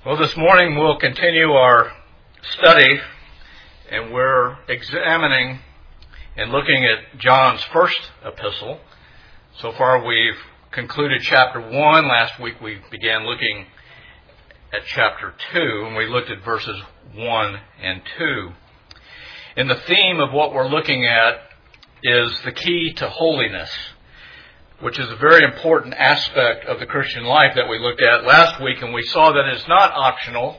Well, this morning we'll continue our study, and we're examining and looking at John's first epistle. So far we've concluded chapter 1. Last week we began looking at chapter 2, and we looked at verses 1 and 2. And the theme of what we're looking at is the key to holiness, which is a very important aspect of the Christian life that we looked at last week, and we saw that it's not optional.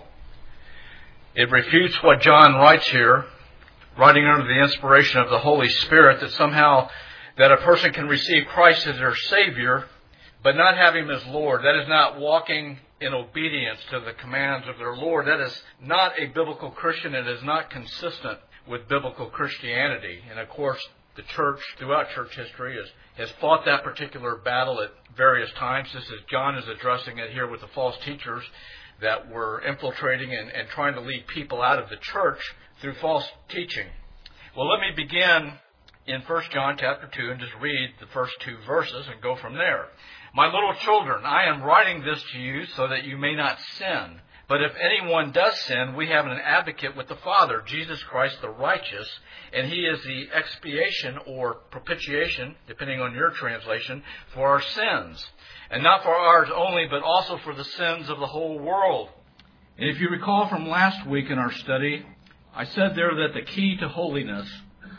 It refutes what John writes here, writing under the inspiration of the Holy Spirit, that somehow that a person can receive Christ as their Savior, but not have Him as Lord. That is not walking in obedience to the commands of their Lord. That is not a biblical Christian. It is not consistent with biblical Christianity. And of course, the church, throughout church history, has fought that particular battle at various times. This is John is addressing it here with the false teachers that were infiltrating and trying to lead people out of the church through false teaching. Well, let me begin in 1 John chapter 2 and just read the first two verses and go from there. My little children, I am writing this to you so that you may not sin. But if anyone does sin, we have an advocate with the Father, Jesus Christ the righteous, and He is the expiation or propitiation, depending on your translation, for our sins. And not for ours only, but also for the sins of the whole world. And if you recall from last week in our study, I said there that the key to holiness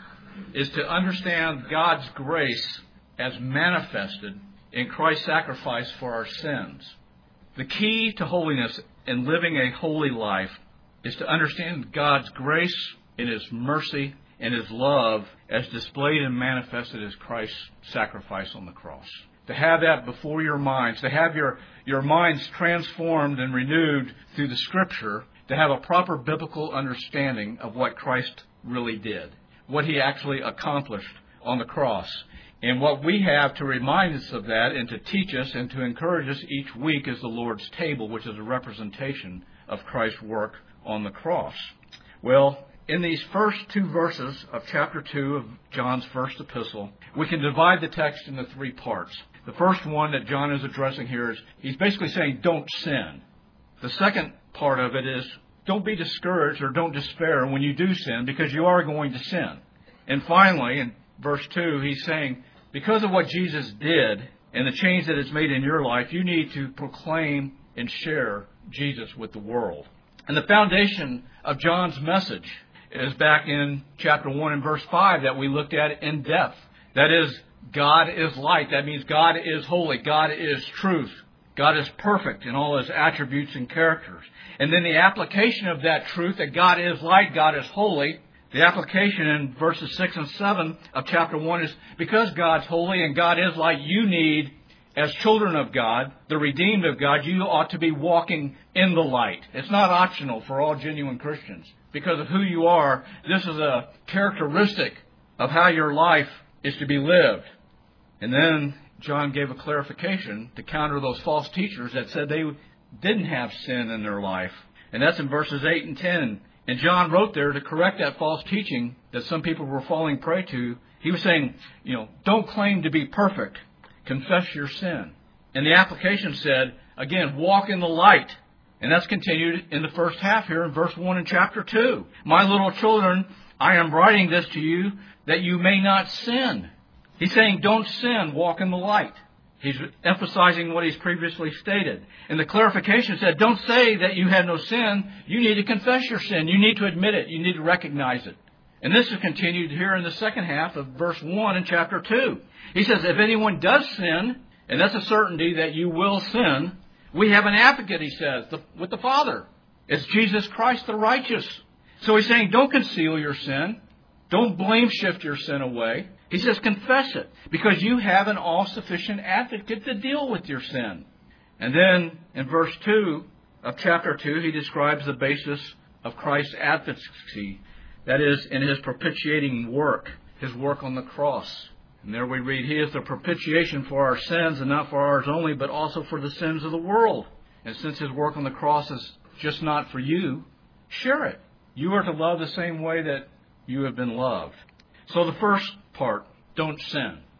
is to understand God's grace as manifested in Christ's sacrifice for our sins. The key to holiness and living a holy life is to understand God's grace in His mercy and His love as displayed and manifested as Christ's sacrifice on the cross. To have that before your minds, to have your minds transformed and renewed through the Scripture, to have a proper biblical understanding of what Christ really did, what He actually accomplished on the cross. And what we have to remind us of that and to teach us and to encourage us each week is the Lord's table, which is a representation of Christ's work on the cross. Well, in these first two verses of chapter 2 of John's first epistle, we can divide the text into three parts. The first one that John is addressing here is he's basically saying, don't sin. The second part of it is, don't be discouraged or don't despair when you do sin, because you are going to sin. And finally, in verse 2, he's saying, because of what Jesus did and the change that it's made in your life, you need to proclaim and share Jesus with the world. And the foundation of John's message is back in chapter 1 and verse 5 that we looked at in depth. That is, God is light. That means God is holy. God is truth. God is perfect in all His attributes and characters. And then the application of that truth, that God is light, God is holy, the application in verses 6 and 7 of chapter 1 is, because God's holy and God is light, you need, as children of God, the redeemed of God, you ought to be walking in the light. It's not optional for all genuine Christians. Because of who you are, this is a characteristic of how your life is to be lived. And then John gave a clarification to counter those false teachers that said they didn't have sin in their life. And that's in verses 8 and 10. And John wrote there to correct that false teaching that some people were falling prey to. He was saying, don't claim to be perfect. Confess your sin. And the application said, again, walk in the light. And that's continued in the first half here in verse 1 in chapter 2. My little children, I am writing this to you that you may not sin. He's saying, don't sin, walk in the light. He's emphasizing what he's previously stated. And the clarification said, don't say that you have no sin. You need to confess your sin. You need to admit it. You need to recognize it. And this is continued here in the second half of verse 1 in chapter 2. He says, if anyone does sin, and that's a certainty that you will sin, we have an advocate, he says, with the Father. It's Jesus Christ the righteous. So he's saying, don't conceal your sin. Don't blame shift your sin away. He says, confess it, because you have an all-sufficient advocate to deal with your sin. And then in verse 2 of chapter 2, he describes the basis of Christ's advocacy. That is, in His propitiating work, His work on the cross. And there we read, He is the propitiation for our sins, and not for ours only, but also for the sins of the world. And since His work on the cross is just not for you, share it. You are to love the same way that you have been loved. So the first part, don't sin.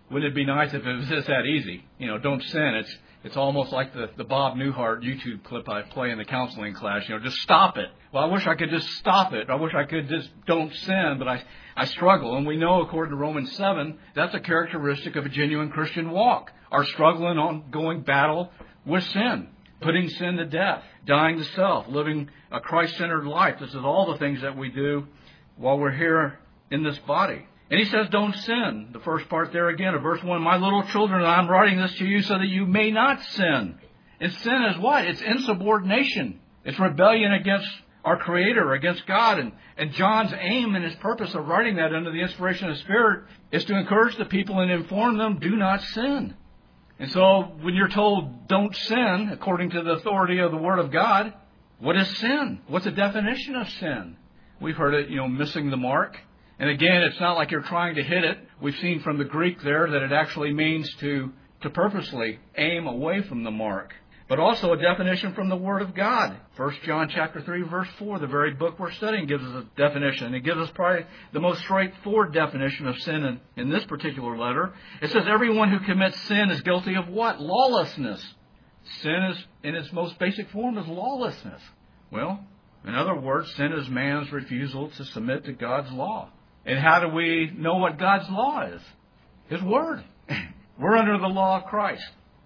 Wouldn't it be nice if it was just that easy? Don't sin. It's almost like the Bob Newhart YouTube clip I play in the counseling class. Just stop it. Well, I wish I could just stop it. I wish I could just don't sin, but I struggle. And we know, according to Romans 7, that's a characteristic of a genuine Christian walk. Our struggling, ongoing battle with sin. Putting sin to death. Dying to self. Living a Christ-centered life. This is all the things that we do while we're here in this body. And he says, don't sin. The first part there again of verse 1, my little children, I'm writing this to you so that you may not sin. And sin is what? It's insubordination. It's rebellion against our Creator, against God. And John's aim and his purpose of writing that under the inspiration of the Spirit is to encourage the people and inform them, do not sin. And so when you're told don't sin, according to the authority of the Word of God, what is sin? What's the definition of sin? We've heard it, missing the mark. And again, it's not like you're trying to hit it. We've seen from the Greek there that it actually means to purposely aim away from the mark. But also a definition from the Word of God. 1 John chapter 3, verse 4, the very book we're studying, gives us a definition. It gives us probably the most straightforward definition of sin in this particular letter. It says, everyone who commits sin is guilty of what? Lawlessness. Sin is, in its most basic form, is lawlessness. Well, in other words, sin is man's refusal to submit to God's law. And how do we know what God's law is? His Word. We're under the law of Christ.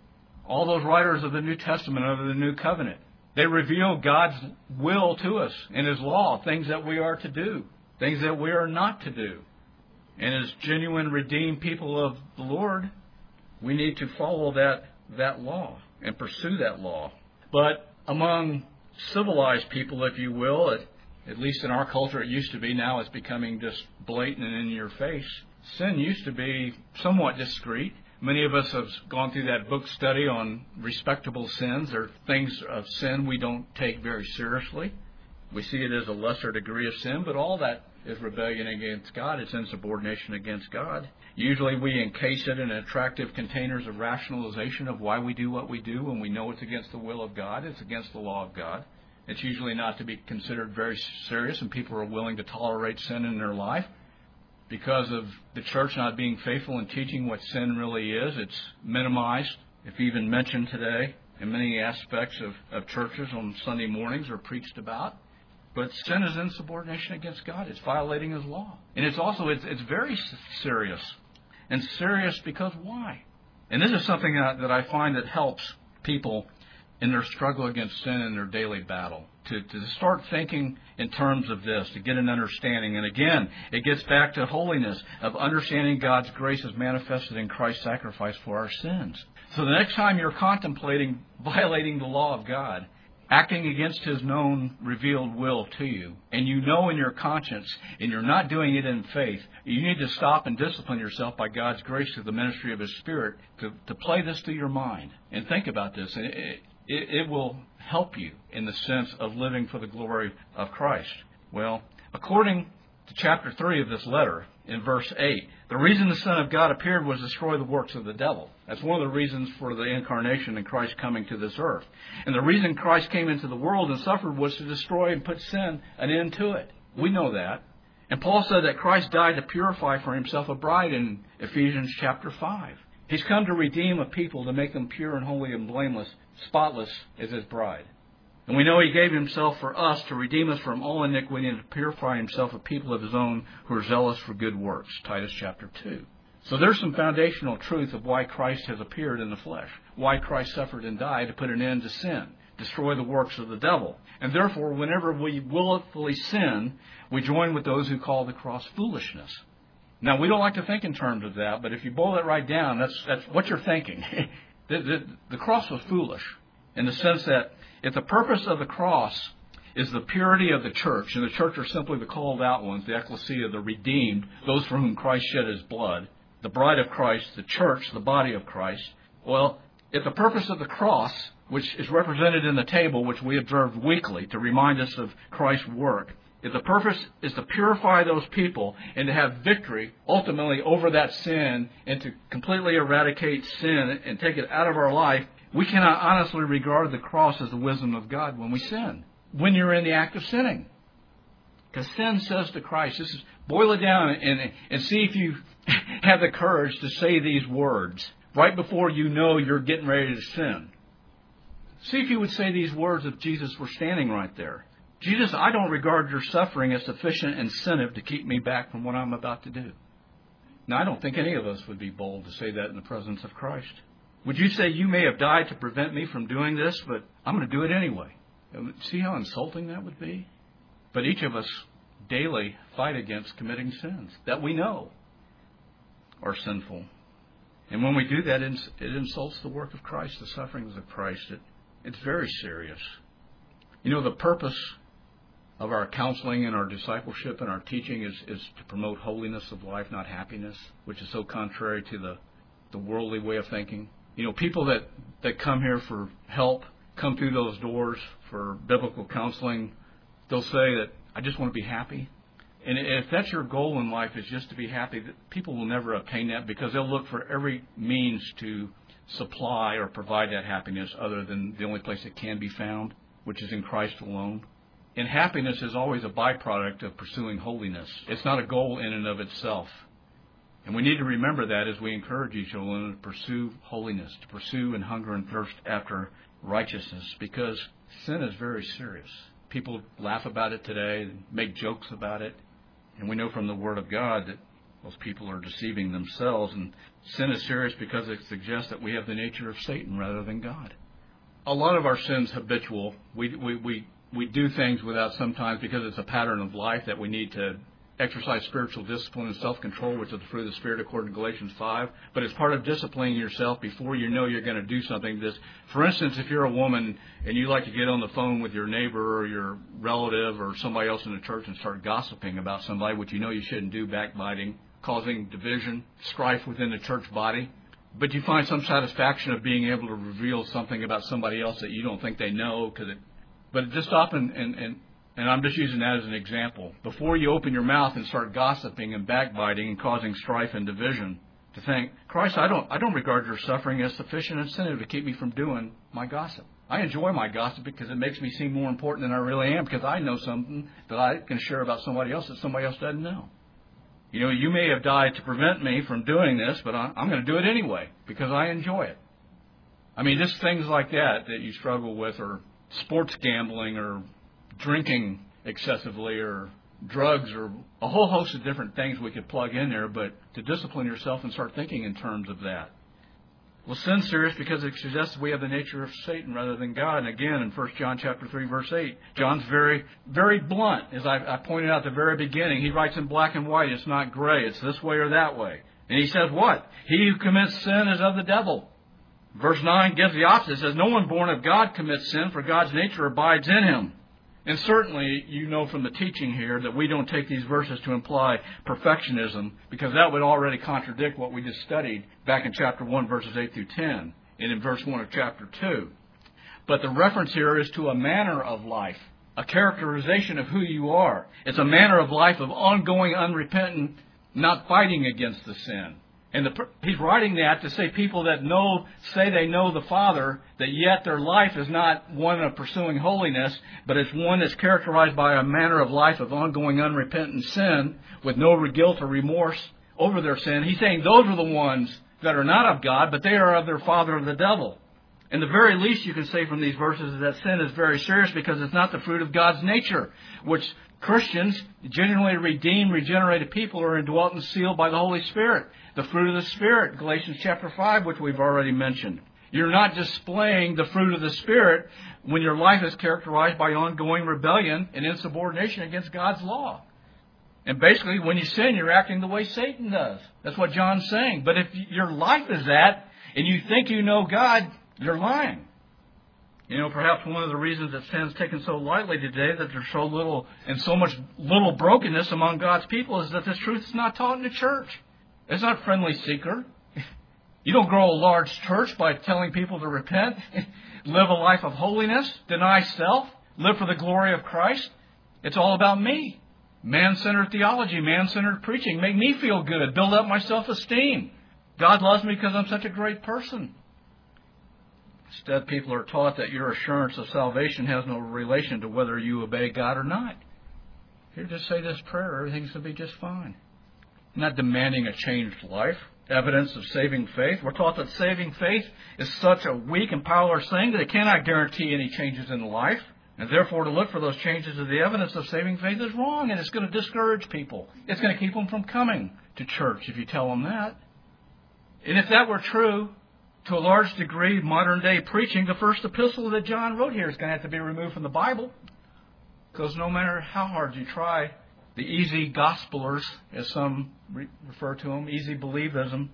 All those writers of the New Testament, of the New Covenant, they reveal God's will to us in His law, things that we are to do, things that we are not to do. And as genuine, redeemed people of the Lord, we need to follow that law and pursue that law. But among civilized people, if you will, at least in our culture it used to be, now it's becoming just blatant and in your face. Sin used to be somewhat discreet. Many of us have gone through that book study on respectable sins. There are things of sin we don't take very seriously. We see it as a lesser degree of sin, but all that is rebellion against God. It's insubordination against God. Usually we encase it in attractive containers of rationalization of why we do what we do when we know it's against the will of God. It's against the law of God. It's usually not to be considered very serious, and people are willing to tolerate sin in their life. Because of the church not being faithful in teaching what sin really is, it's minimized, if even mentioned today, in many aspects of churches on Sunday mornings are preached about. But sin is insubordination against God. It's violating His law. And it's also, it's very serious. And serious because why? And this is something that I find that helps people in their struggle against sin in their daily battle. To start thinking in terms of this, to get an understanding. And again, it gets back to holiness, of understanding God's grace as manifested in Christ's sacrifice for our sins. So the next time you're contemplating violating the law of God, acting against His known revealed will to you, and you know in your conscience, and you're not doing it in faith, you need to stop and discipline yourself by God's grace through the ministry of His Spirit to play this through your mind and think about this. And it will help you in the sense of living for the glory of Christ. Well, according to chapter 3 of this letter, in verse 8, the reason the Son of God appeared was to destroy the works of the devil. That's one of the reasons for the incarnation and Christ coming to this earth. And the reason Christ came into the world and suffered was to destroy and put sin an end to it. We know that. And Paul said that Christ died to purify for Himself a bride in Ephesians chapter 5. He's come to redeem a people, to make them pure and holy and blameless, spotless as His bride. And we know He gave Himself for us to redeem us from all iniquity and to purify Himself a people of His own who are zealous for good works. Titus chapter 2. So there's some foundational truth of why Christ has appeared in the flesh. Why Christ suffered and died to put an end to sin. Destroy the works of the devil. And therefore, whenever we willfully sin, we join with those who call the cross foolishness. Now, we don't like to think in terms of that, but if you boil it right down, that's what you're thinking. The cross was foolish in the sense that if the purpose of the cross is the purity of the church, and the church are simply the called out ones, the ecclesia, the redeemed, those for whom Christ shed His blood, the bride of Christ, the church, the body of Christ, well, if the purpose of the cross, which is represented in the table, which we observe weekly to remind us of Christ's work, if the purpose is to purify those people and to have victory ultimately over that sin and to completely eradicate sin and take it out of our life, we cannot honestly regard the cross as the wisdom of God when we sin, when you're in the act of sinning. Because sin says to Christ, boil it down and see if you have the courage to say these words right before you know you're getting ready to sin. See if you would say these words if Jesus were standing right there. Jesus, I don't regard your suffering as sufficient incentive to keep me back from what I'm about to do. Now, I don't think any of us would be bold to say that in the presence of Christ. Would you say, you may have died to prevent me from doing this, but I'm going to do it anyway? See how insulting that would be? But each of us daily fight against committing sins that we know are sinful. And when we do that, it insults the work of Christ, the sufferings of Christ. It's very serious. You know, the purpose of our counseling and our discipleship and our teaching is to promote holiness of life, not happiness, which is so contrary to the worldly way of thinking. You know, people that come here for help, come through those doors for biblical counseling, they'll say that, I just want to be happy. And if that's your goal in life, is just to be happy, people will never obtain that because they'll look for every means to supply or provide that happiness other than the only place it can be found, which is in Christ alone. And happiness is always a byproduct of pursuing holiness. It's not a goal in and of itself. And we need to remember that as we encourage each other to pursue holiness, to pursue and hunger and thirst after righteousness, because sin is very serious. People laugh about it today, make jokes about it, and we know from the Word of God that those people are deceiving themselves. And sin is serious because it suggests that we have the nature of Satan rather than God. A lot of our sin's habitual. We do things without sometimes, because it's a pattern of life, that we need to exercise spiritual discipline and self-control, which is the fruit of the Spirit according to Galatians 5. But it's part of disciplining yourself before you know you're going to do something. For instance, if you're a woman and you like to get on the phone with your neighbor or your relative or somebody else in the church and start gossiping about somebody, which you know you shouldn't do, backbiting, causing division, strife within the church body, but you find some satisfaction of being able to reveal something about somebody else that you don't think they know, but just stop and I'm just using that as an example. Before you open your mouth and start gossiping and backbiting and causing strife and division, to think, Christ, I don't regard your suffering as sufficient incentive to keep me from doing my gossip. I enjoy my gossip because it makes me seem more important than I really am, because I know something that I can share about somebody else that somebody else doesn't know. You know, you may have died to prevent me from doing this, but I'm going to do it anyway because I enjoy it. I mean, just things like that you struggle with, or sports gambling, or drinking excessively, or drugs, or a whole host of different things we could plug in there, but to discipline yourself and start thinking in terms of that. Well, sin's serious because it suggests we have the nature of Satan rather than God. And again, in 1 John chapter 3, verse 8, John's very, very blunt. As I pointed out at the very beginning, he writes in black and white. It's not gray. It's this way or that way. And he says what? He who commits sin is of the devil. Verse 9 gives the opposite. It says, no one born of God commits sin, for God's nature abides in him. And certainly, you know from the teaching here that we don't take these verses to imply perfectionism, because that would already contradict what we just studied back in chapter 1, verses 8 through 10, and in verse 1 of chapter 2. But the reference here is to a manner of life, a characterization of who you are. It's a manner of life of ongoing, unrepentant, not fighting against the sin. And he's writing that to say people that say they know the Father, that yet their life is not one of pursuing holiness, but it's one that's characterized by a manner of life of ongoing unrepentant sin with no guilt or remorse over their sin. He's saying those are the ones that are not of God, but they are of their father, the devil. And the very least you can say from these verses is that sin is very serious because it's not the fruit of God's nature, which Christians, genuinely redeemed, regenerated people, are indwelt and sealed by the Holy Spirit. The fruit of the Spirit, Galatians chapter 5, which we've already mentioned. You're not displaying the fruit of the Spirit when your life is characterized by ongoing rebellion and insubordination against God's law. And basically, when you sin, you're acting the way Satan does. That's what John's saying. But if your life is that, and you think you know God, you're lying. You know, perhaps one of the reasons that sin's taken so lightly today, that there's so little and so much little brokenness among God's people, is that this truth is not taught in the church. It's not friendly seeker. You don't grow a large church by telling people to repent, live a life of holiness, deny self, live for the glory of Christ. It's all about me. Man-centered theology, man-centered preaching, make me feel good, build up my self-esteem. God loves me because I'm such a great person. Instead, people are taught that your assurance of salvation has no relation to whether you obey God or not. Here, just say this prayer, everything's going to be just fine. not demanding a changed life. Evidence of saving faith. We're taught that saving faith is such a weak and powerless thing that it cannot guarantee any changes in life. And therefore, to look for those changes of the evidence of saving faith is wrong, and it's going to discourage people. It's going to keep them from coming to church if you tell them that. And if that were true, to a large degree, modern-day preaching, the first epistle that John wrote here is going to have to be removed from the Bible. Because no matter how hard you try, the easy gospelers, as some refer to them, easy believism,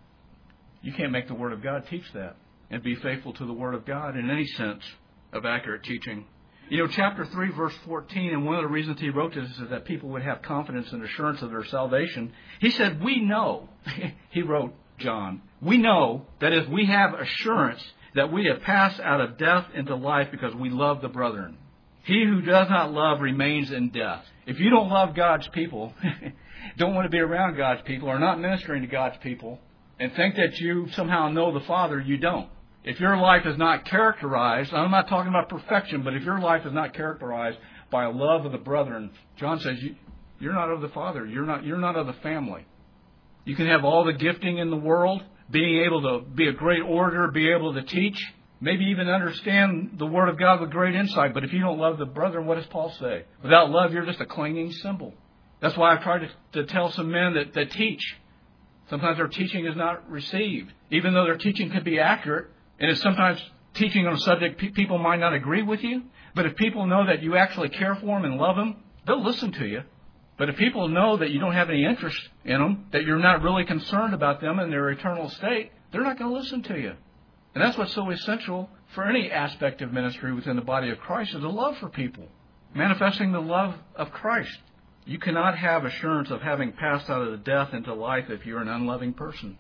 you can't make the Word of God teach that and be faithful to the Word of God in any sense of accurate teaching. You know, chapter 3, verse 14, and one of the reasons he wrote this is that people would have confidence and assurance of their salvation. He said, we know, he wrote, John, we know that if we have assurance that we have passed out of death into life because we love the brethren. He who does not love remains in death. If you don't love God's people, don't want to be around God's people, or not ministering to God's people, and think that you somehow know the Father, you don't. If your life is not characterized, I'm not talking about perfection, but if your life is not characterized by a love of the brethren, John says you're not of the Father. You're not of the family. You can have all the gifting in the world, being able to be a great orator, be able to teach, maybe even understand the Word of God with great insight. But if you don't love the brethren, what does Paul say? Without love, you're just a clinging symbol. That's why I've tried to tell some men that teach. Sometimes their teaching is not received, even though their teaching could be accurate. And it's sometimes teaching on a subject people might not agree with you. But if people know that you actually care for them and love them, they'll listen to you. But if people know that you don't have any interest in them, that you're not really concerned about them and their eternal state, they're not going to listen to you. And that's what's so essential for any aspect of ministry within the body of Christ, is a love for people. Manifesting the love of Christ. You cannot have assurance of having passed out of the death into life if you're an unloving person.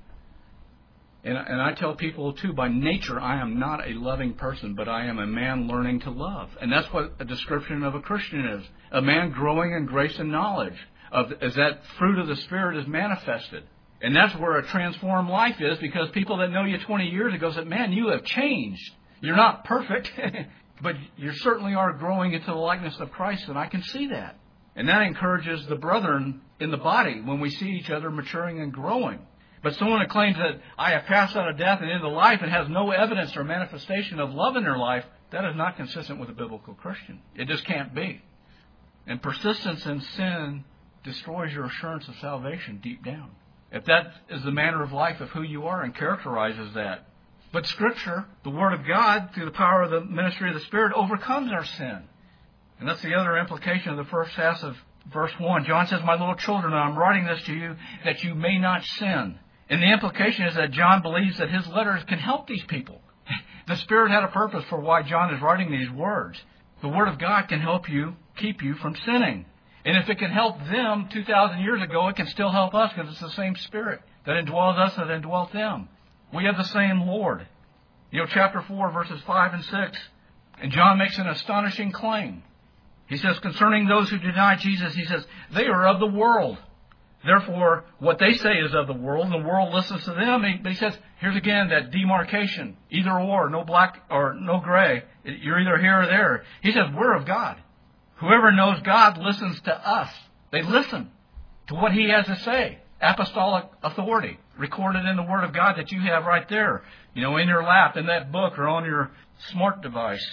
And I tell people, too, by nature, I am not a loving person, but I am a man learning to love. And that's what a description of a Christian is. A man growing in grace and knowledge, as that fruit of the Spirit is manifested. And that's where a transformed life is, because people that know you 20 years ago said, man, you have changed. You're not perfect, but you certainly are growing into the likeness of Christ, and I can see that. And that encourages the brethren in the body when we see each other maturing and growing. But someone that claims that I have passed out of death and into life and has no evidence or manifestation of love in their life, that is not consistent with a biblical Christian. It just can't be. And persistence in sin destroys your assurance of salvation deep down. If that is the manner of life of who you are and characterizes that. But Scripture, the Word of God, through the power of the ministry of the Spirit, overcomes our sin. And that's the other implication of the first half of verse 1. John says, my little children, I'm writing this to you that you may not sin. And the implication is that John believes that his letters can help these people. The Spirit had a purpose for why John is writing these words. The Word of God can help you, keep you from sinning. And if it can help them 2,000 years ago, it can still help us, because it's the same Spirit that indwells us that indwelt them. We have the same Lord. You know, chapter 4, verses 5 and 6. And John makes an astonishing claim. He says, concerning those who deny Jesus, he says, they are of the world. Therefore, what they say is of the world, and the world listens to them. But he says, here's again that demarcation, either or, no black or no gray. You're either here or there. He says, we're of God. Whoever knows God listens to us. They listen to what He has to say. Apostolic authority, recorded in the Word of God that you have right there, you know, in your lap, in that book, or on your smart device.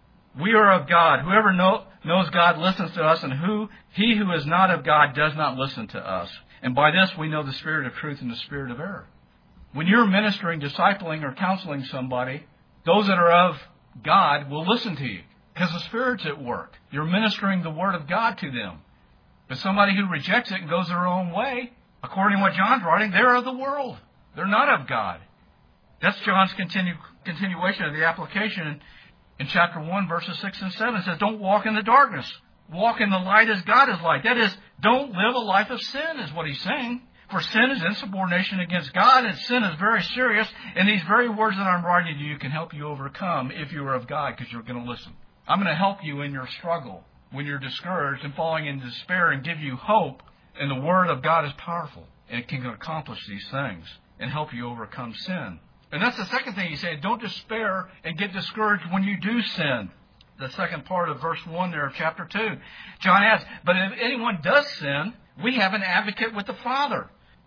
We are of God. Whoever knows God listens to us, and he who is not of God does not listen to us. And by this we know the spirit of truth and the spirit of error. When you're ministering, discipling, or counseling somebody, those that are of God will listen to you, because the Spirit's at work. You're ministering the Word of God to them. But somebody who rejects it and goes their own way, according to what John's writing, they're of the world. They're not of God. That's John's continuation of the application. In chapter 1, verses 6 and 7, it says, don't walk in the darkness. Walk in the light as God is light. That is, don't live a life of sin, is what he's saying. For sin is insubordination against God, and sin is very serious. And these very words that I'm writing to you can help you overcome if you are of God, because you're going to listen. I'm going to help you in your struggle when you're discouraged and falling into despair, and give you hope. And the Word of God is powerful, and it can accomplish these things and help you overcome sin. And that's the second thing he said. Don't despair and get discouraged when you do sin. The second part of verse 1 there of chapter 2. John adds, but if anyone does sin, we have an advocate with the Father,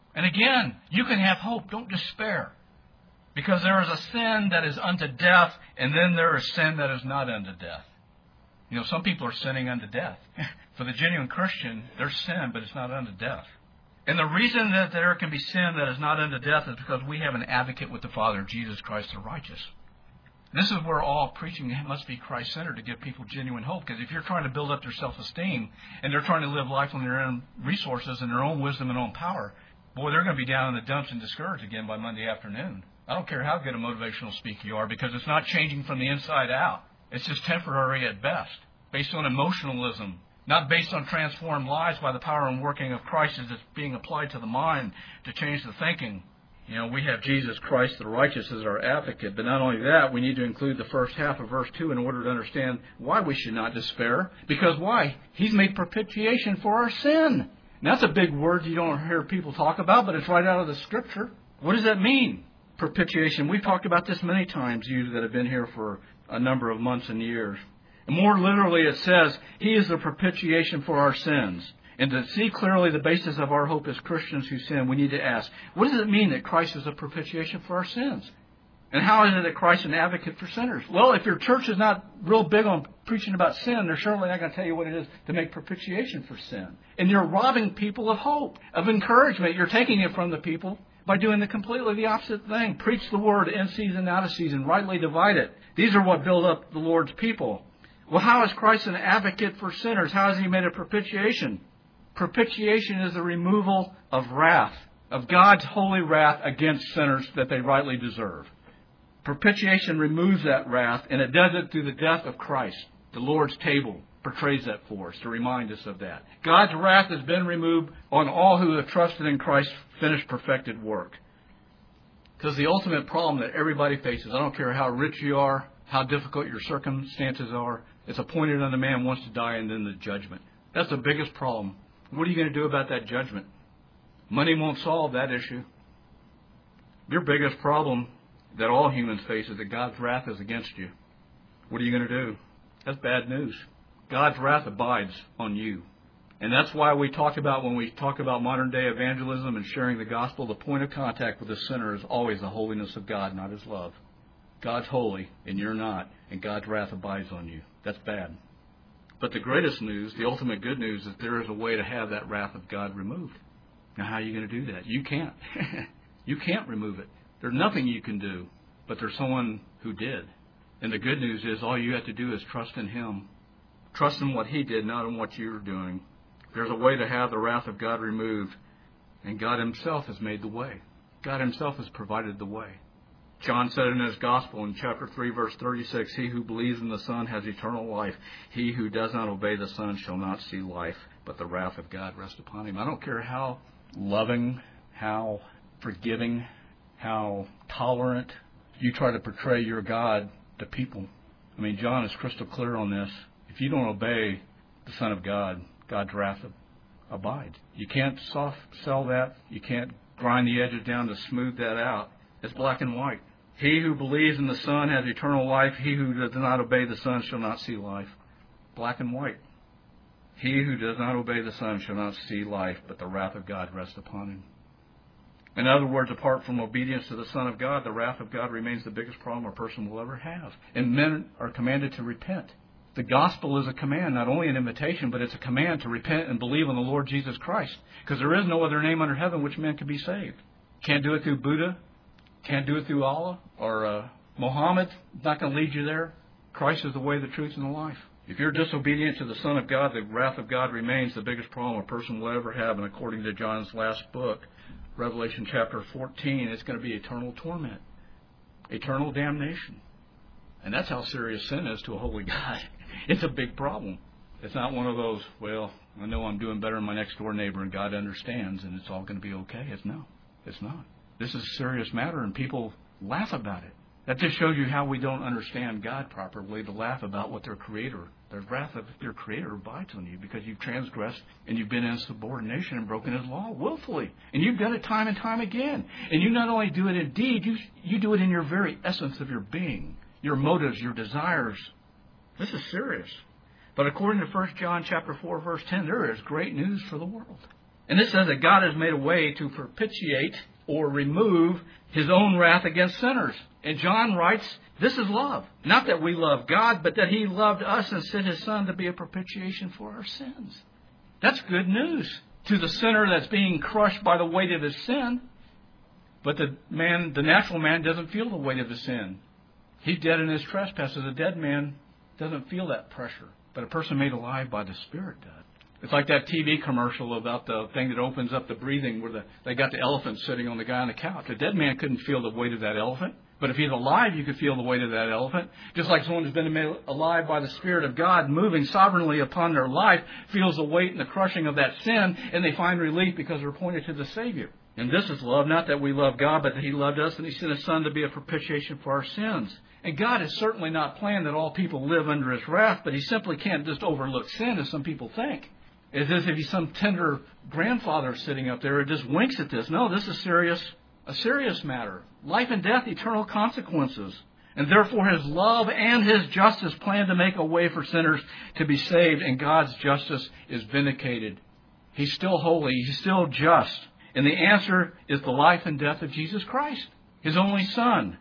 And again, you can have hope. Don't despair. Because there is a sin that is unto death, and then there is sin that is not unto death. You know, some people are sinning unto death. For the genuine Christian, there's sin, but it's not unto death. And the reason that there can be sin that is not unto death is because we have an advocate with the Father, Jesus Christ the righteous. This is where all preaching must be Christ-centered to give people genuine hope. Because if you're trying to build up their self-esteem and they're trying to live life on their own resources and their own wisdom and own power, boy, they're going to be down in the dumps and discouraged again by Monday afternoon. I don't care how good a motivational speaker you are, because it's not changing from the inside out. It's just temporary at best, based on emotionalism, not based on transformed lives by the power and working of Christ as it's being applied to the mind to change the thinking. You know, we have Jesus Christ the righteous as our advocate, but not only that, we need to include the first half of verse 2 in order to understand why we should not despair. Because why? He's made propitiation for our sin. And that's a big word you don't hear people talk about, but it's right out of the Scripture. What does that mean? Propitiation. We've talked about this many times, you that have been here for a number of months and years. And more literally it says, He is the propitiation for our sins. And to see clearly the basis of our hope as Christians who sin, we need to ask, what does it mean that Christ is a propitiation for our sins? And how is it that Christ is an advocate for sinners? Well, if your church is not real big on preaching about sin, they're certainly not going to tell you what it is to make propitiation for sin. And you're robbing people of hope, of encouragement. You're taking it from the people by doing completely the opposite thing. Preach the word in season, out of season, rightly divide it. These are what build up the Lord's people. Well, how is Christ an advocate for sinners? How has He made a propitiation? Propitiation is the removal of wrath, of God's holy wrath against sinners that they rightly deserve. Propitiation removes that wrath, and it does it through the death of Christ. The Lord's table portrays that for us to remind us of that. God's wrath has been removed on all who have trusted in Christ's finished perfected work. Because the ultimate problem that everybody faces, I don't care how rich you are, how difficult your circumstances are, it's appointed unto man once to die and then the judgment. That's the biggest problem. What are you going to do about that judgment? Money won't solve that issue. Your biggest problem that all humans face is that God's wrath is against you. What are you going to do? That's bad news. God's wrath abides on you. And that's why we talk about, when we talk about modern day evangelism and sharing the gospel, the point of contact with the sinner is always the holiness of God, not His love. God's holy and you're not, and God's wrath abides on you. That's bad. But the greatest news, the ultimate good news, is there is a way to have that wrath of God removed. Now, how are you going to do that? You can't. You can't remove it. There's nothing you can do, but there's someone who did. And the good news is all you have to do is trust in Him. Trust in what He did, not in what you're doing. There's a way to have the wrath of God removed, and God Himself has made the way. God Himself has provided the way. John said in his Gospel in chapter 3, verse 36, He who believes in the Son has eternal life. He who does not obey the Son shall not see life, but the wrath of God rests upon him. I don't care how loving, how forgiving, how tolerant you try to portray your God to people. I mean, John is crystal clear on this. If you don't obey the Son of God, God's wrath abides. You can't soft sell that. You can't grind the edges down to smooth that out. It's black and white. He who believes in the Son has eternal life. He who does not obey the Son shall not see life. Black and white. He who does not obey the Son shall not see life, but the wrath of God rests upon him. In other words, apart from obedience to the Son of God, the wrath of God remains the biggest problem a person will ever have. And men are commanded to repent. The gospel is a command, not only an invitation, but it's a command to repent and believe on the Lord Jesus Christ. Because there is no other name under heaven which men can be saved. Can't do it through Buddha. Can't do it through Allah or Muhammad. It's not going to lead you there. Christ is the way, the truth, and the life. If you're disobedient to the Son of God, the wrath of God remains the biggest problem a person will ever have. And according to John's last book, Revelation chapter 14, it's going to be eternal torment, eternal damnation. And that's how serious sin is to a holy God. It's a big problem. It's not one of those, well, I know I'm doing better than my next door neighbor and God understands and it's all going to be okay. It's not. This is a serious matter, and people laugh about it. That just shows you how we don't understand God properly, to laugh about what their wrath of their Creator abides on you because you've transgressed and you've been in subordination and broken His law willfully. And you've done it time and time again. And you not only do it in deed, you do it in your very essence of your being, your motives, your desires. This is serious. But according to 1 John chapter 4, verse 10, there is great news for the world. And this says that God has made a way to propitiate or remove His own wrath against sinners. And John writes, this is love. Not that we love God, but that He loved us and sent His Son to be a propitiation for our sins. That's good news to the sinner that's being crushed by the weight of his sin. But the natural man doesn't feel the weight of his sin. He's dead in his trespasses. A dead man doesn't feel that pressure. But a person made alive by the Spirit does. It's like that TV commercial about the thing that opens up the breathing where they got the elephant sitting on the guy on the couch. A dead man couldn't feel the weight of that elephant. But if he's alive, you could feel the weight of that elephant. Just like someone who's been made alive by the Spirit of God, moving sovereignly upon their life, feels the weight and the crushing of that sin, and they find relief because they're pointed to the Savior. And this is love, not that we love God, but that He loved us and He sent His Son to be a propitiation for our sins. And God has certainly not planned that all people live under His wrath, but He simply can't just overlook sin as some people think. It's as if He's some tender grandfather sitting up there who just winks at this. No, this is a serious matter. Life and death, eternal consequences. And therefore His love and His justice plan to make a way for sinners to be saved, and God's justice is vindicated. He's still holy. He's still just. And the answer is the life and death of Jesus Christ, His only Son.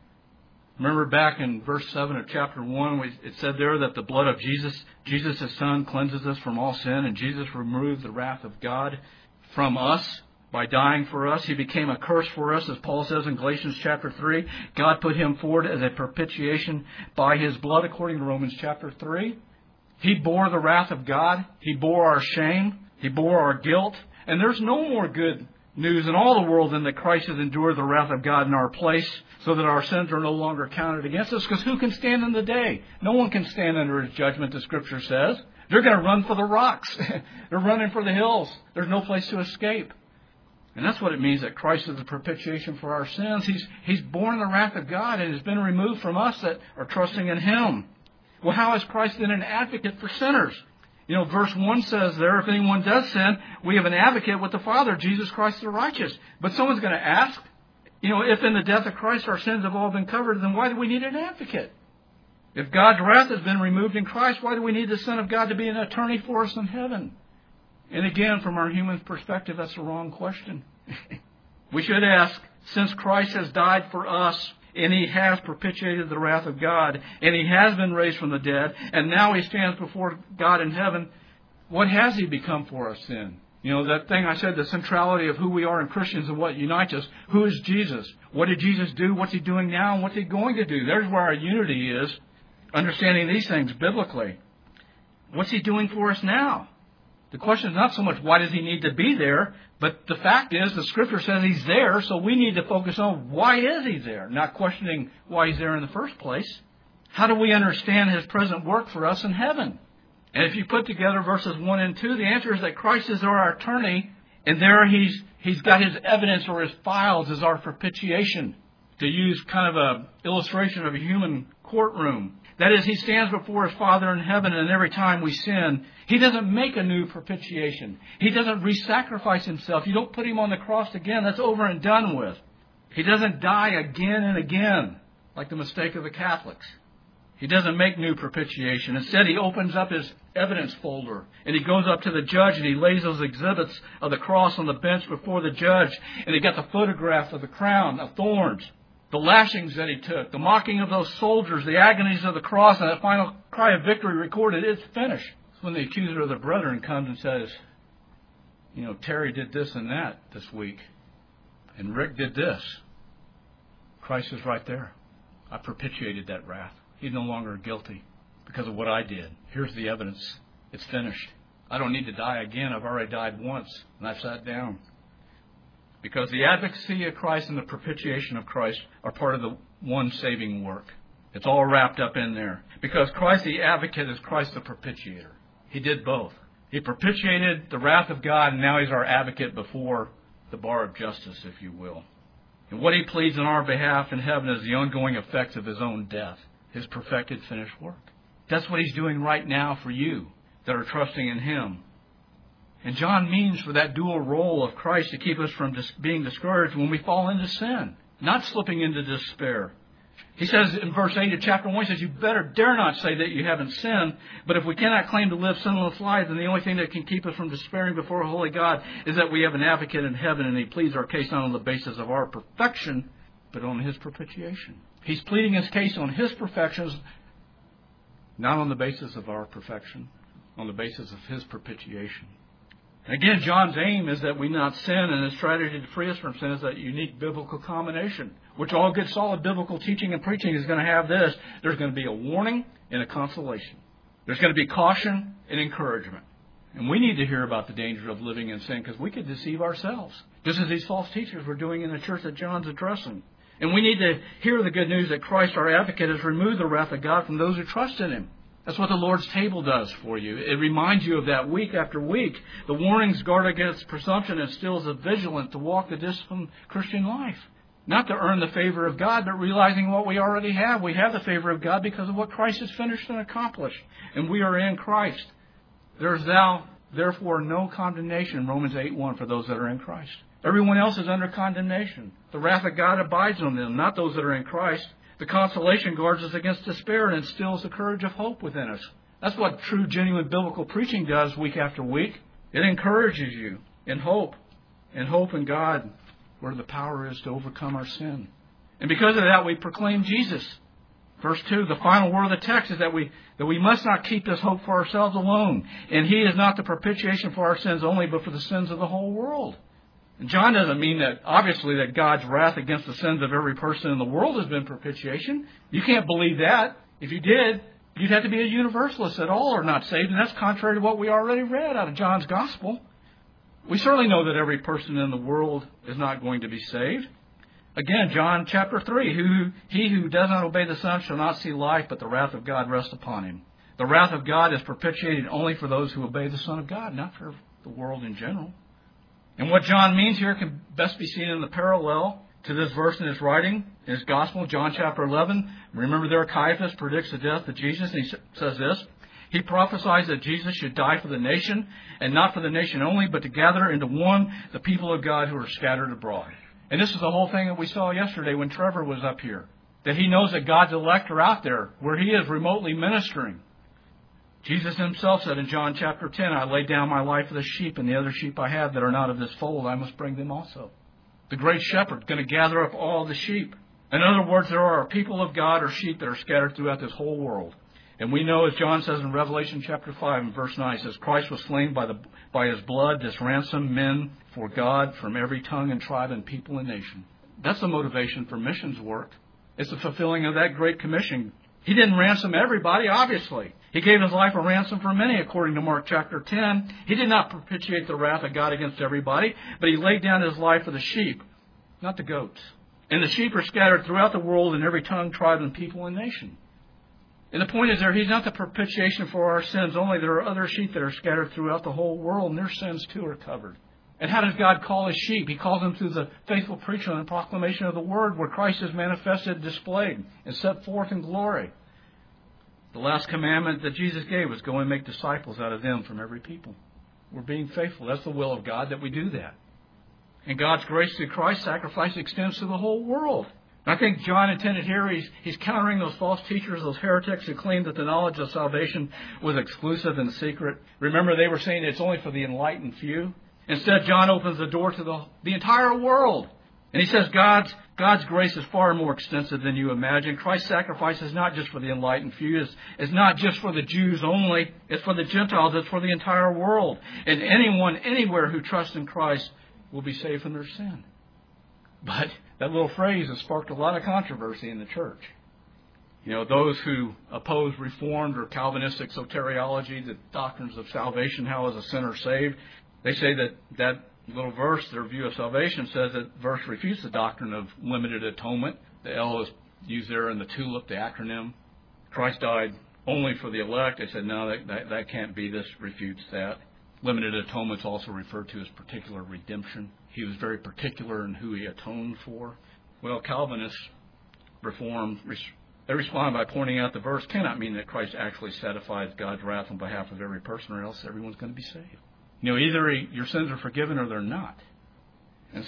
Remember back in verse 7 of chapter 1, it said there that the blood of Jesus, His Son, cleanses us from all sin, and Jesus removed the wrath of God from us by dying for us. He became a curse for us, as Paul says in Galatians chapter 3. God put Him forward as a propitiation by His blood, according to Romans chapter 3. He bore the wrath of God. He bore our shame. He bore our guilt. And there's no more good news in all the world than that Christ has endured the wrath of God in our place so that our sins are no longer counted against us. Because who can stand in the day? No one can stand under His judgment, the Scripture says. They're going to run for the rocks. They're running for the hills. There's no place to escape. And that's what it means that Christ is the propitiation for our sins. He's borne the wrath of God and has been removed from us that are trusting in Him. Well, how is Christ then an advocate for sinners? You know, verse 1 says there, if anyone does sin, we have an advocate with the Father, Jesus Christ the righteous. But someone's going to ask, if in the death of Christ our sins have all been covered, then why do we need an advocate? If God's wrath has been removed in Christ, why do we need the Son of God to be an attorney for us in heaven? And again, from our human perspective, that's the wrong question. We should ask, since Christ has died for us, and He has propitiated the wrath of God, and He has been raised from the dead, and now He stands before God in heaven, what has He become for us then? That thing I said, the centrality of who we are in Christians and what unites us. Who is Jesus? What did Jesus do? What's He doing now? And what's He going to do? There's where our unity is, understanding these things biblically. What's He doing for us now? The question is not so much why does He need to be there, but the fact is the Scripture says He's there, so we need to focus on why is He there, not questioning why He's there in the first place. How do we understand His present work for us in heaven? And if you put together verses 1 and 2, the answer is that Christ is our attorney, and there He's got His evidence or His files as our propitiation, to use kind of an illustration of a human courtroom. That is, He stands before His Father in heaven, and every time we sin, He doesn't make a new propitiation. He doesn't re-sacrifice Himself. You don't put Him on the cross again. That's over and done with. He doesn't die again and again, like the mistake of the Catholics. He doesn't make new propitiation. Instead, He opens up His evidence folder, and He goes up to the judge, and He lays those exhibits of the cross on the bench before the judge, and He got the photograph of the crown of thorns, the lashings that He took, the mocking of those soldiers, the agonies of the cross, and that final cry of victory recorded. It's finished. It's when the accuser of the brethren comes and says, Terry did this and that this week, and Rick did this. Christ is right there. I propitiated that wrath. He's no longer guilty because of what I did. Here's the evidence. It's finished. I don't need to die again. I've already died once, and I've sat down. Because the advocacy of Christ and the propitiation of Christ are part of the one saving work. It's all wrapped up in there. Because Christ the advocate is Christ the propitiator. He did both. He propitiated the wrath of God, and now He's our advocate before the bar of justice, if you will. And what He pleads on our behalf in heaven is the ongoing effects of His own death, His perfected, finished work. That's what He's doing right now for you that are trusting in Him. And John means for that dual role of Christ to keep us from being discouraged when we fall into sin, not slipping into despair. He says in verse 8 of chapter 1, he says, you dare not say that you haven't sinned, but if we cannot claim to live sinless lives, then the only thing that can keep us from despairing before a holy God is that we have an advocate in heaven, and he pleads our case not on the basis of our perfection, but on his propitiation. He's pleading his case on his perfections, not on the basis of our perfection, on the basis of his propitiation. Again, John's aim is that we not sin, and his strategy to free us from sin is that unique biblical combination, which all good solid biblical teaching and preaching is going to have this. There's going to be a warning and a consolation. There's going to be caution and encouragement. And we need to hear about the danger of living in sin because we could deceive ourselves, just as these false teachers were doing in the church that John's addressing. And we need to hear the good news that Christ, our advocate, has removed the wrath of God from those who trust in him. That's what the Lord's table does for you. It reminds you of that week after week. The warnings guard against presumption and instills a vigilance to walk the disciplined Christian life. Not to earn the favor of God, but realizing what we already have. We have the favor of God because of what Christ has finished and accomplished. And we are in Christ. There is now, therefore, no condemnation, Romans 8:1, for those that are in Christ. Everyone else is under condemnation. The wrath of God abides on them, not those that are in Christ. The consolation guards us against despair and instills the courage of hope within us. That's what true, genuine biblical preaching does week after week. It encourages you in hope in God, where the power is to overcome our sin. And because of that, we proclaim Jesus. Verse 2, the final word of the text is that we must not keep this hope for ourselves alone. And he is not the propitiation for our sins only, but for the sins of the whole world. And John doesn't mean that, obviously, that God's wrath against the sins of every person in the world has been propitiation. You can't believe that. If you did, you'd have to be a universalist that all are not saved, and that's contrary to what we already read out of John's Gospel. We certainly know that every person in the world is not going to be saved. Again, John chapter 3, he who does not obey the Son shall not see life, but the wrath of God rests upon him. The wrath of God is propitiated only for those who obey the Son of God, not for the world in general. And what John means here can best be seen in the parallel to this verse in his writing, in his Gospel, John chapter 11. Remember there, Caiaphas predicts the death of Jesus, and he says this, he prophesies that Jesus should die for the nation, and not for the nation only, but to gather into one the people of God who are scattered abroad. And this is the whole thing that we saw yesterday when Trevor was up here, that he knows that God's elect are out there, where he is remotely ministering. Jesus himself said in John chapter 10, I lay down my life for the sheep, and the other sheep I have that are not of this fold, I must bring them also. The great shepherd going to gather up all the sheep. In other words, there are people of God or sheep that are scattered throughout this whole world. And we know, as John says in Revelation chapter 5 and verse 9, it says, Christ was slain by his blood to ransom men for God from every tongue and tribe and people and nation. That's the motivation for missions work. It's the fulfilling of that great commission. He didn't ransom everybody, obviously. He gave his life a ransom for many, according to Mark chapter 10. He did not propitiate the wrath of God against everybody, but he laid down his life for the sheep, not the goats. And the sheep are scattered throughout the world in every tongue, tribe, and people and nation. And the point is there, he's not the propitiation for our sins only. There are other sheep that are scattered throughout the whole world, and their sins too are covered. And how does God call his sheep? He calls them through the faithful preaching and proclamation of the Word, where Christ is manifested, displayed, and set forth in glory. The last commandment that Jesus gave was go and make disciples out of them from every people. We're being faithful. That's the will of God that we do that. And God's grace through Christ's sacrifice extends to the whole world. I think John intended here, he's countering those false teachers, those heretics who claimed that the knowledge of salvation was exclusive and secret. Remember, they were saying it's only for the enlightened few. Instead, John opens the door to the entire world. And he says God's grace is far more extensive than you imagine. Christ's sacrifice is not just for the enlightened few. It's not just for the Jews only. It's for the Gentiles. It's for the entire world. And anyone, anywhere who trusts in Christ will be saved from their sin. But that little phrase has sparked a lot of controversy in the church. You know, those who oppose Reformed or Calvinistic soteriology, the doctrines of salvation, how is a sinner saved, they say that little verse, their view of salvation, says that verse refutes the doctrine of limited atonement. The L is used there in the TULIP, the acronym. Christ died only for the elect. They said, no, that can't be. This refutes that. Limited atonement is also referred to as particular redemption. He was very particular in who he atoned for. Well, Calvinists, Reformed, they respond by pointing out the verse cannot mean that Christ actually satisfies God's wrath on behalf of every person, or else everyone's going to be saved. You know, either your sins are forgiven or they're not. And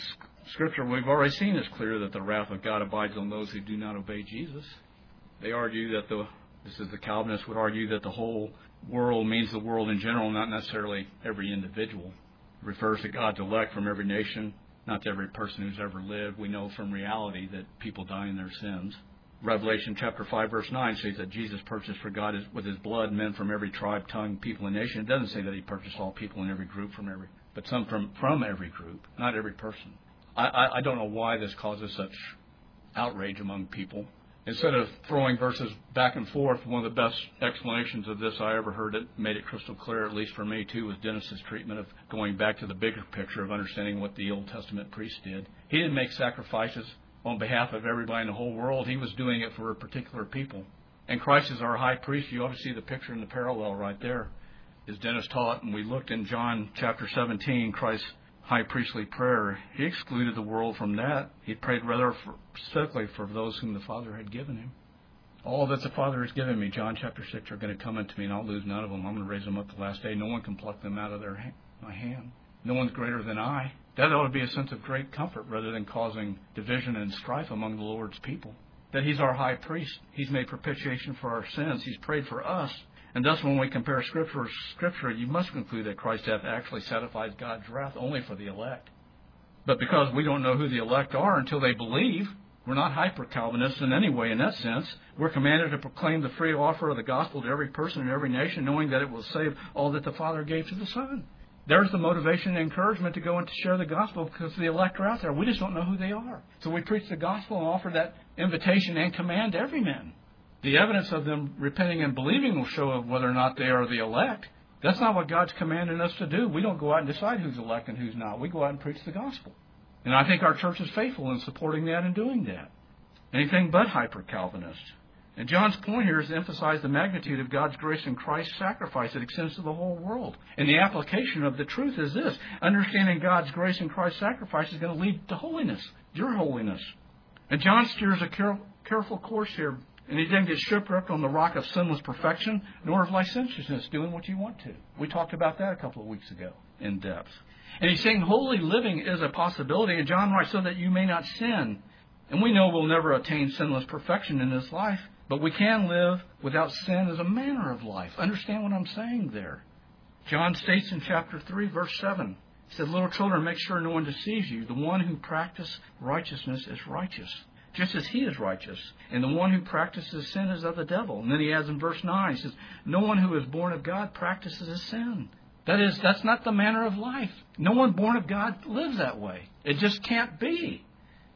Scripture we've already seen is clear that the wrath of God abides on those who do not obey Jesus. They argue that the Calvinists would argue that the whole world means the world in general, not necessarily every individual. It refers to God's elect from every nation, not to every person who's ever lived. We know from reality that people die in their sins. Revelation chapter 5, verse 9 says that Jesus purchased for God with his blood men from every tribe, tongue, people, and nation. It doesn't say that he purchased all people in every group but some from every group, not every person. I don't know why this causes such outrage among people. Instead of throwing verses back and forth, one of the best explanations of this I ever heard that made it crystal clear, at least for me too, was Dennis's treatment of going back to the bigger picture of understanding what the Old Testament priest did. He didn't make sacrifices on behalf of everybody in the whole world. He was doing it for a particular people. And Christ is our high priest. You ought to see the picture and the parallel right there. As Dennis taught, and we looked in John chapter 17, Christ's high priestly prayer, he excluded the world from that. He prayed rather specifically for those whom the Father had given him. All that the Father has given me, John chapter 6, are going to come unto me, and I'll lose none of them. I'm going to raise them up the last day. No one can pluck them out of my hand. No one's greater than I. That ought to be a sense of great comfort rather than causing division and strife among the Lord's people. That he's our high priest. He's made propitiation for our sins. He's prayed for us. And thus when we compare Scripture, you must conclude that Christ's death actually satisfies God's wrath only for the elect. But because we don't know who the elect are until they believe, we're not hyper-Calvinists in any way in that sense. We're commanded to proclaim the free offer of the gospel to every person in every nation, knowing that it will save all that the Father gave to the Son. There's the motivation and encouragement to go and to share the gospel because the elect are out there. We just don't know who they are. So we preach the gospel and offer that invitation and command to every man. The evidence of them repenting and believing will show whether or not they are the elect. That's not what God's commanding us to do. We don't go out and decide who's elect and who's not. We go out and preach the gospel. And I think our church is faithful in supporting that and doing that. Anything but hyper-Calvinist. And John's point here is to emphasize the magnitude of God's grace in Christ's sacrifice that extends to the whole world. And the application of the truth is this. Understanding God's grace in Christ's sacrifice is going to lead to holiness, your holiness. And John steers a careful course here. And he didn't get shipwrecked on the rock of sinless perfection, nor of licentiousness, doing what you want to. We talked about that a couple of weeks ago in depth. And he's saying holy living is a possibility. And John writes, so that you may not sin. And we know we'll never attain sinless perfection in this life. But we can live without sin as a manner of life. Understand what I'm saying there. John states in chapter 3, verse 7, he said, little children, make sure no one deceives you. The one who practices righteousness is righteous, just as he is righteous. And the one who practices sin is of the devil. And then he adds in verse 9, he says, no one who is born of God practices a sin. That's not the manner of life. No one born of God lives that way. It just can't be.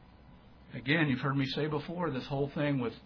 Again, you've heard me say before, this whole thing with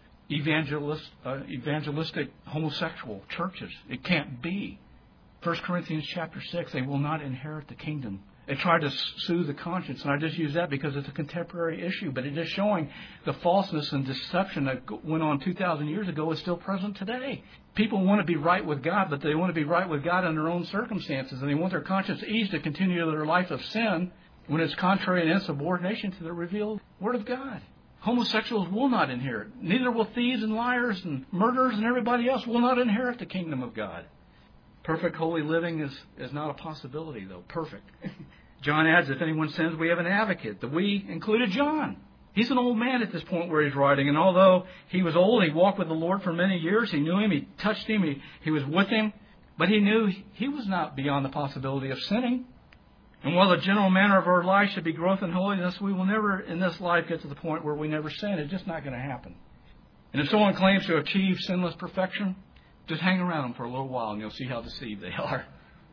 evangelistic homosexual churches. It can't be. 1 Corinthians chapter 6, they will not inherit the kingdom. They tried to soothe the conscience, and I just use that because it's a contemporary issue, but it is showing the falseness and deception that went on 2,000 years ago is still present today. People want to be right with God, but they want to be right with God in their own circumstances, and they want their conscience eased to continue their life of sin when it's contrary and insubordination to the revealed Word of God. Homosexuals will not inherit. Neither will thieves and liars and murderers and everybody else will not inherit the kingdom of God. Perfect holy living is not a possibility, though. Perfect. John adds, if anyone sins, we have an advocate. The we included John. He's an old man at this point where he's writing. And although he was old, he walked with the Lord for many years. He knew him. He touched him. He was with him. But he knew he was not beyond the possibility of sinning. And while the general manner of our life should be growth in holiness, we will never in this life get to the point where we never sin. It's just not going to happen. And if someone claims to achieve sinless perfection, just hang around them for a little while and you'll see how deceived they are.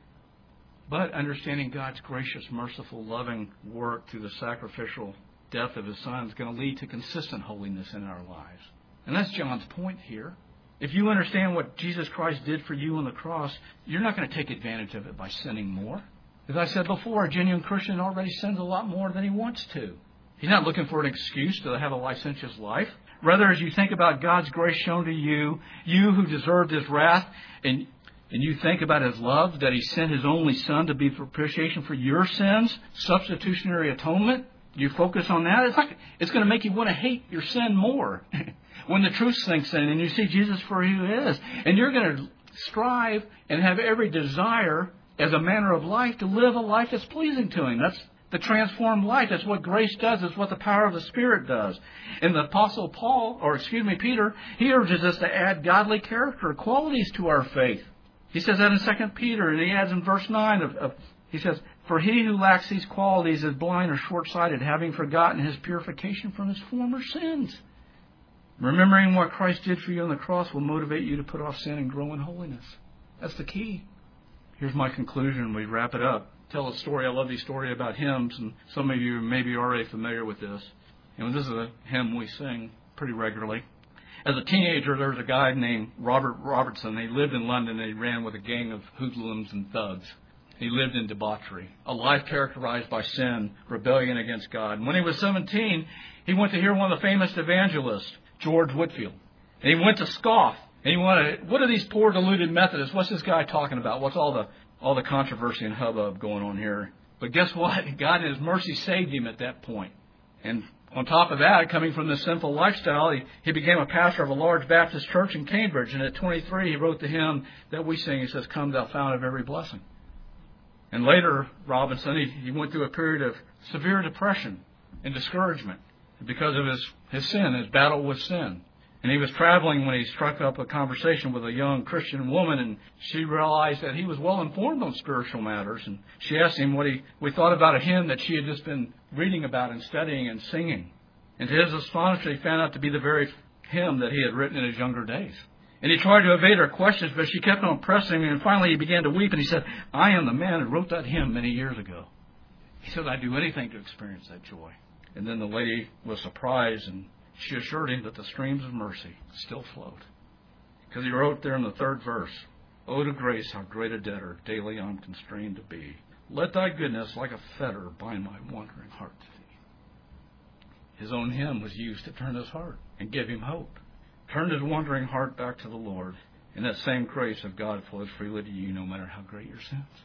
But understanding God's gracious, merciful, loving work through the sacrificial death of His Son is going to lead to consistent holiness in our lives. And that's John's point here. If you understand what Jesus Christ did for you on the cross, you're not going to take advantage of it by sinning more. As I said before, a genuine Christian already sins a lot more than he wants to. He's not looking for an excuse to have a licentious life. Rather, as you think about God's grace shown to you, you who deserved His wrath, and you think about His love, that He sent His only Son to be propitiation for your sins, substitutionary atonement, you focus on that, it's going to make you want to hate your sin more. When the truth sinks in and you see Jesus for who He is. And you're going to strive and have every desire as a manner of life to live a life that's pleasing to Him. the transformed life. That's what grace does. It's what the power of the Spirit does. And the Apostle Peter, he urges us to add godly character, qualities to our faith. He says that in 2 Peter, and he adds in verse 9, he says, "For he who lacks these qualities is blind or short-sighted, having forgotten his purification from his former sins." Remembering what Christ did for you on the cross will motivate you to put off sin and grow in holiness. That's the key. Here's my conclusion. We wrap it up. Tell a story. I love these stories about hymns, and some of you may be already familiar with this. And this is a hymn we sing pretty regularly. As a teenager, there was a guy named Robert Robertson. He lived in London, and he ran with a gang of hoodlums and thugs. He lived in debauchery, a life characterized by sin, rebellion against God. And when he was 17, he went to hear one of the famous evangelists, George Whitefield. And he went to scoff. And he wanted, what are these poor deluded Methodists? What's this guy talking about? What's all the controversy and hubbub going on here? But guess what? God in His mercy saved him at that point. And on top of that, coming from this sinful lifestyle, he became a pastor of a large Baptist church in Cambridge. And at 23, he wrote the hymn that we sing. He says, "Come thou fount of every blessing." And later, Robinson, he went through a period of severe depression and discouragement because of his sin, his battle with sin. And he was traveling when he struck up a conversation with a young Christian woman, and she realized that he was well informed on spiritual matters. And she asked him what he thought about a hymn that she had just been reading about and studying and singing. And to his astonishment, he found out to be the very hymn that he had written in his younger days. And he tried to evade her questions, but she kept on pressing him, and finally he began to weep, and he said, "I am the man who wrote that hymn many years ago." He said, "I'd do anything to experience that joy." And then the lady was surprised, and she assured him that the streams of mercy still flowed. Because he wrote there in the 3rd verse, "Oh, to grace, how great a debtor daily I'm constrained to be. Let thy goodness like a fetter bind my wandering heart to thee." His own hymn was used to turn his heart and give him hope. Turned his wandering heart back to the Lord, and that same grace of God flows freely to you no matter how great your sins.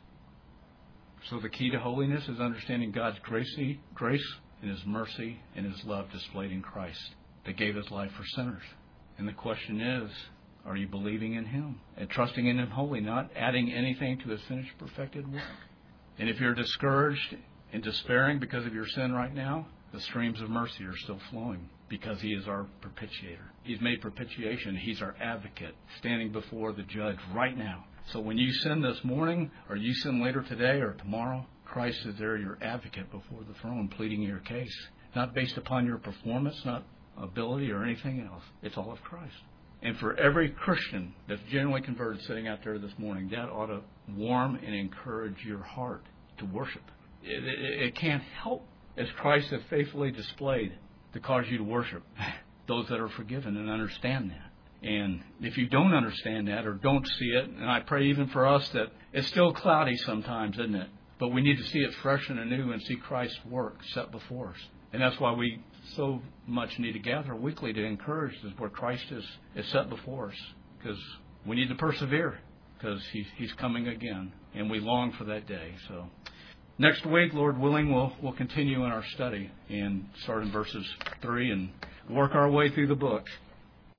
So the key to holiness is understanding God's grace and His mercy and His love displayed in Christ that gave His life for sinners. And the question is, are you believing in Him and trusting in Him wholly, not adding anything to His finished, perfected work? And if you're discouraged and despairing because of your sin right now, the streams of mercy are still flowing because He is our propitiator. He's made propitiation. He's our advocate standing before the judge right now. So when you sin this morning or you sin later today or tomorrow, Christ is there, your advocate before the throne, pleading your case. Not based upon your performance, not ability or anything else. It's all of Christ. And for every Christian that's genuinely converted sitting out there this morning, that ought to warm and encourage your heart to worship. It can't help, as Christ has faithfully displayed, to cause you to worship those that are forgiven and understand that. And if you don't understand that or don't see it, and I pray even for us that it's still cloudy sometimes, isn't it? But we need to see it fresh and anew and see Christ's work set before us. And that's why we so much need to gather weekly to encourage us where Christ is set before us. Because we need to persevere because He's coming again. And we long for that day. So next week, Lord willing, we'll continue in our study and start in verses 3 and work our way through the book.